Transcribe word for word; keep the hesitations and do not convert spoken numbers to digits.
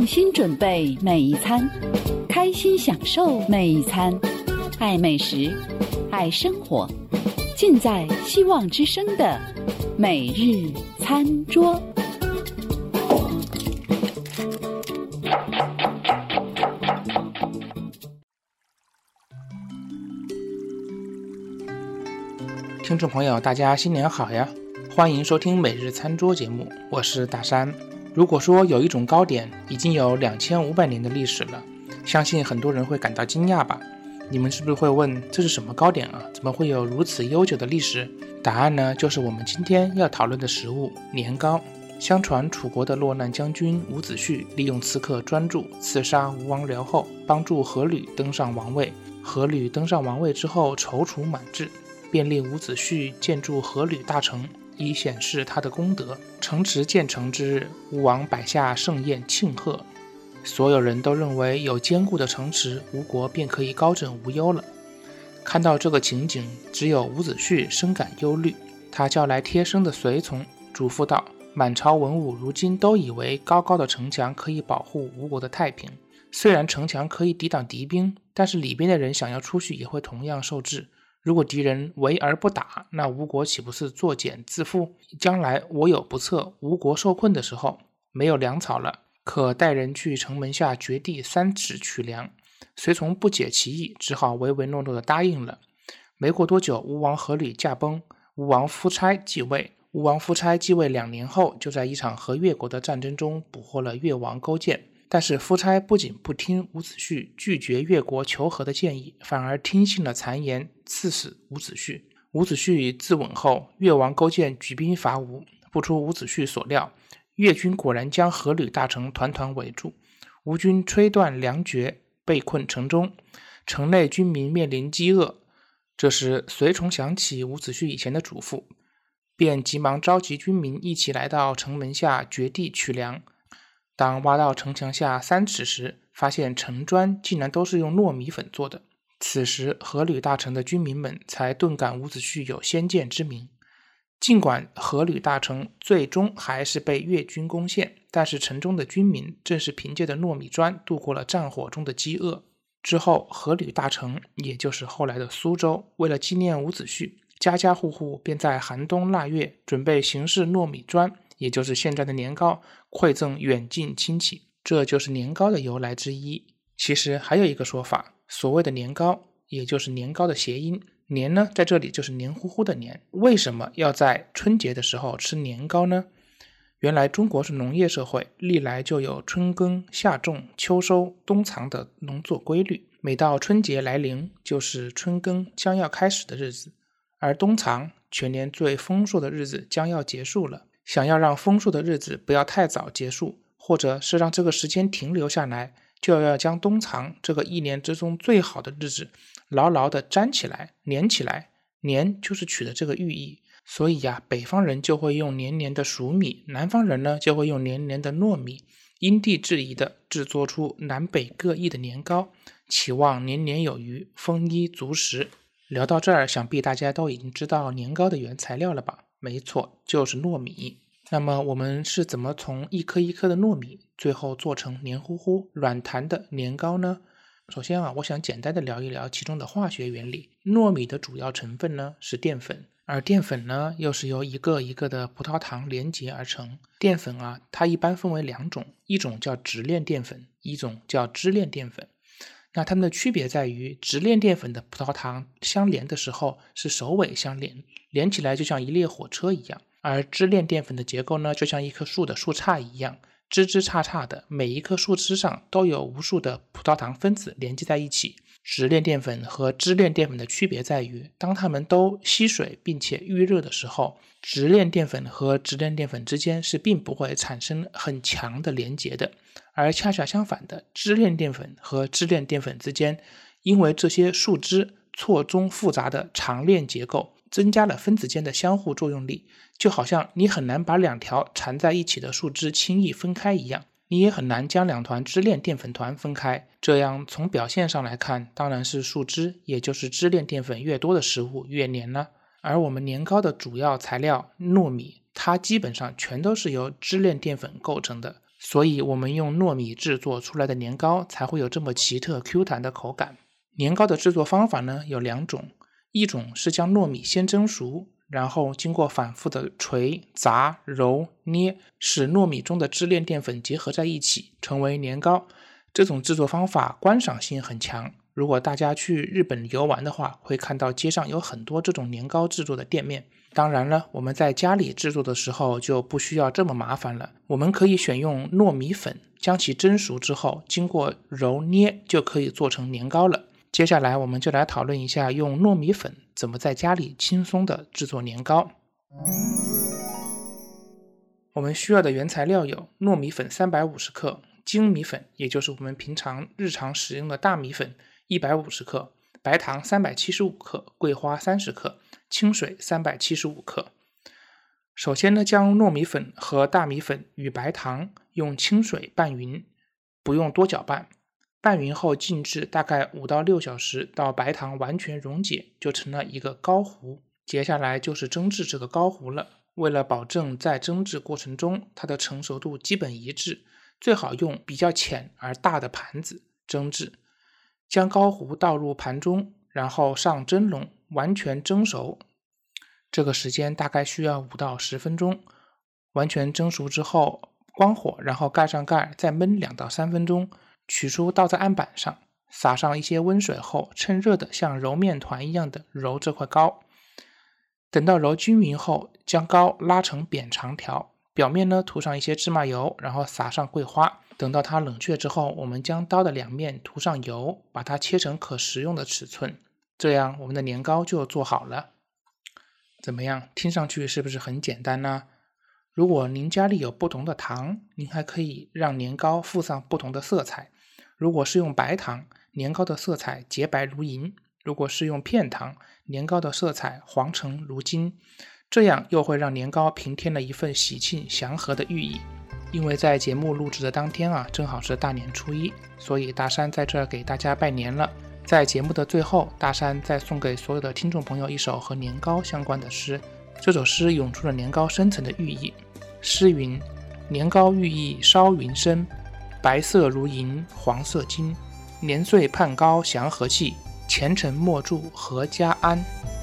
用心准备每一餐，开心享受每一餐，爱美食，爱生活，尽在希望之声的每日餐桌。 听众朋友，大家新年好呀！欢迎收听每日餐桌节目，我是大山。如果说有一种糕点已经有两千五百年的历史了，相信很多人会感到惊讶吧？你们是不是会问，这是什么糕点啊？怎么会有如此悠久的历史？答案呢，就是我们今天要讨论的食物——年糕。相传楚国的落难将军伍子胥利用刺客专诸刺杀吴王僚后，帮助阖闾登上王位。阖闾登上王位之后，踌躇满志，便令伍子胥建筑阖闾大城，以显示他的功德。城池建成之日，吴王摆下盛宴庆贺，所有人都认为有坚固的城池，吴国便可以高枕无忧了。看到这个情景，只有伍子胥深感忧虑。他叫来贴身的随从，嘱咐道：满朝文武如今都以为高高的城墙可以保护吴国的太平，虽然城墙可以抵挡敌兵，但是里边的人想要出去也会同样受制。如果敌人围而不打，那吴国岂不是作茧自缚？将来我有不测，吴国受困的时候，没有粮草了，可带人去城门下掘地三尺取粮。随从不解其意，只好唯唯诺诺地答应了。没过多久，吴王阖闾驾崩，吴王夫差继位。吴王夫差继位两年后，就在一场和越国的战争中捕获了越王勾践。但是夫差不仅不听伍子胥拒绝越国求和的建议，反而听信了谗言，赐死伍子胥。伍子胥自刎后，越王勾践举兵伐吴，不出伍子胥所料，越军果然将阖闾大城团团围住。吴军吹断粮绝，被困城中，城内军民面临饥饿。这时随从想起伍子胥以前的嘱咐，便急忙召集军民一起来到城门下掘地取粮。当挖到城墙下三尺时，发现城砖竟然都是用糯米粉做的。此时阖闾大城的军民们才顿感伍子胥有先见之明。尽管阖闾大城最终还是被越军攻陷，但是城中的军民正是凭借着糯米砖度过了战火中的饥饿。之后阖闾大城，也就是后来的苏州，为了纪念伍子胥，家家户户便在寒冬腊月准备形式糯米砖，也就是现在的年糕，馈赠远近亲戚，这就是年糕的由来之一。其实还有一个说法，所谓的年糕，也就是年糕的谐音，年呢，在这里就是黏糊糊的黏。为什么要在春节的时候吃年糕呢？原来中国是农业社会，历来就有春耕、夏种、秋收、冬藏的农作规律。每到春节来临，就是春耕将要开始的日子，而冬藏，全年最丰硕的日子将要结束了。想要让丰硕的日子不要太早结束，或者是让这个时间停留下来，就要将冬藏这个一年之中最好的日子牢牢地粘起来、粘起来。粘就是取的这个寓意，所以呀、啊，北方人就会用黏黏的黍米，南方人呢就会用黏黏的糯米，因地制宜地制作出南北各异的年糕，期望年年有余，丰衣足食。聊到这儿，想必大家都已经知道年糕的原材料了吧？没错，就是糯米。那么我们是怎么从一颗一颗的糯米最后做成黏糊糊软弹的年糕呢？首先啊，我想简单的聊一聊其中的化学原理。糯米的主要成分呢是淀粉，而淀粉呢又是由一个一个的葡萄糖连结而成。淀粉啊，它一般分为两种，一种叫直链淀粉，一种叫支链淀粉。那它们的区别在于，直链淀粉的葡萄糖相连的时候是首尾相连，连起来就像一列火车一样，而支链淀粉的结构呢，就像一棵树的树杈一样，枝枝杈杈的，每一棵树枝上都有无数的葡萄糖分子连接在一起。直链淀粉和支链淀粉的区别在于，当它们都吸水并且预热的时候，直链淀粉和直链淀粉之间是并不会产生很强的连结的，而恰恰相反的，支链淀粉和支链淀粉之间，因为这些树枝错综复杂的长链结构，增加了分子间的相互作用力，就好像你很难把两条缠在一起的树枝轻易分开一样，你也很难将两团支链淀粉团分开。这样从表现上来看，当然是树枝，也就是支链淀粉越多的食物越黏了。而我们年糕的主要材料糯米，它基本上全都是由支链淀粉构成的， 所以我们用糯米制作出来的年糕才会有这么奇特 Q 弹的口感。年糕的制作方法呢有两种，一种是将糯米先蒸熟，然后经过反复的捶、砸、揉、捏，使糯米中的支链淀粉结合在一起，成为年糕。这种制作方法观赏性很强，如果大家去日本游玩的话，会看到街上有很多这种年糕制作的店面。当然了，我们在家里制作的时候就不需要这么麻烦了，我们可以选用糯米粉，将其蒸熟之后，经过揉捏就可以做成年糕了。接下来我们就来讨论一下用糯米粉怎么在家里轻松的制作年糕。我们需要的原材料有糯米粉三百五十克，精米粉也就是我们平常日常使用的大米粉一百五十克，白糖三百七十五克，桂花三十克，清水三百七十五克。首先呢，将糯米粉和大米粉与白糖用清水拌匀，不用多搅拌。拌匀后静置大概五到六小时，到白糖完全溶解，就成了一个糕糊。接下来就是蒸制这个糕糊了。为了保证在蒸制过程中它的成熟度基本一致，最好用比较浅而大的盘子蒸制。将糕糊倒入盘中，然后上蒸笼，完全蒸熟。这个时间大概需要五到十分钟。完全蒸熟之后，关火，然后盖上盖，再焖两到三分钟。取出倒在案板上，撒上一些温水后，趁热的像揉面团一样的揉这块糕。等到揉均匀后，将糕拉成扁长条，表面呢涂上一些芝麻油，然后撒上桂花。等到它冷却之后，我们将刀的两面涂上油，把它切成可食用的尺寸，这样我们的年糕就做好了。怎么样，听上去是不是很简单呢？如果您家里有不同的糖，您还可以让年糕附上不同的色彩。如果是用白糖，年糕的色彩洁白如银；如果是用片糖，年糕的色彩黄橙如金。这样又会让年糕平添了一份喜庆祥和的寓意。因为在节目录制的当天啊，正好是大年初一，所以大山在这儿给大家拜年了。在节目的最后，大山再送给所有的听众朋友一首和年糕相关的诗。这首诗涌出了年糕深层的寓意。诗云：年糕寓意烧云深，白色如银，黄色金。年岁盼高祥和气，前程莫祝阖家安。